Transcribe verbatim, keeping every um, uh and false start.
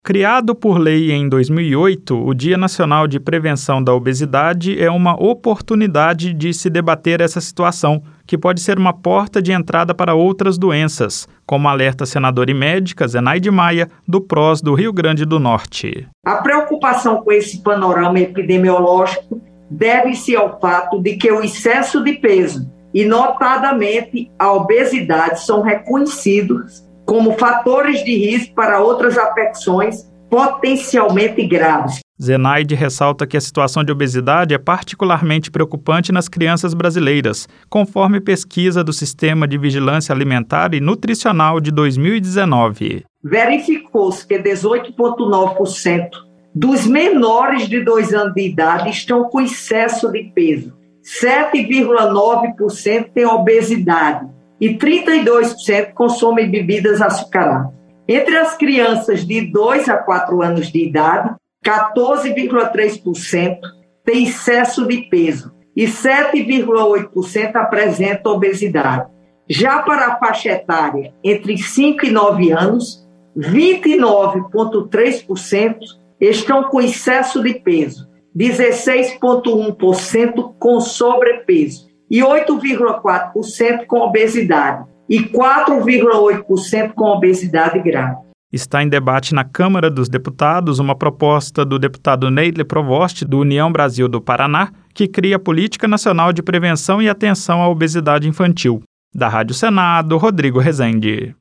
Criado por lei em dois mil e oito, o Dia Nacional de Prevenção da Obesidade é uma oportunidade de se debater essa situação, que pode ser uma porta de entrada para outras doenças, como alerta a senadora e médica Zenaide Maia, do P R O S do Rio Grande do Norte. A preocupação com esse panorama epidemiológico deve-se ao fato de que o excesso de peso e, notadamente, a obesidade são reconhecidos como fatores de risco para outras afecções potencialmente graves. Zenaide ressalta que a situação de obesidade é particularmente preocupante nas crianças brasileiras, conforme pesquisa do Sistema de Vigilância Alimentar e Nutricional de dois mil e dezenove. Verificou-se que dezoito vírgula nove por cento dos menores de dois anos de idade estão com excesso de peso, sete vírgula nove por cento têm obesidade e trinta e dois por cento consomem bebidas açucaradas. Entre as crianças de dois a quatro anos de idade, quatorze vírgula três por cento têm excesso de peso e sete vírgula oito por cento apresentam obesidade. Já para a faixa etária entre cinco e nove anos, vinte e nove vírgula três por cento estão com excesso de peso, dezesseis vírgula um por cento com sobrepeso e oito vírgula quatro por cento com obesidade e quatro vírgula oito por cento com obesidade grave. Está em debate na Câmara dos Deputados uma proposta do deputado Neidler Provost, do União Brasil do Paraná, que cria a Política Nacional de Prevenção e Atenção à Obesidade Infantil. Da Rádio Senado, Rodrigo Rezende.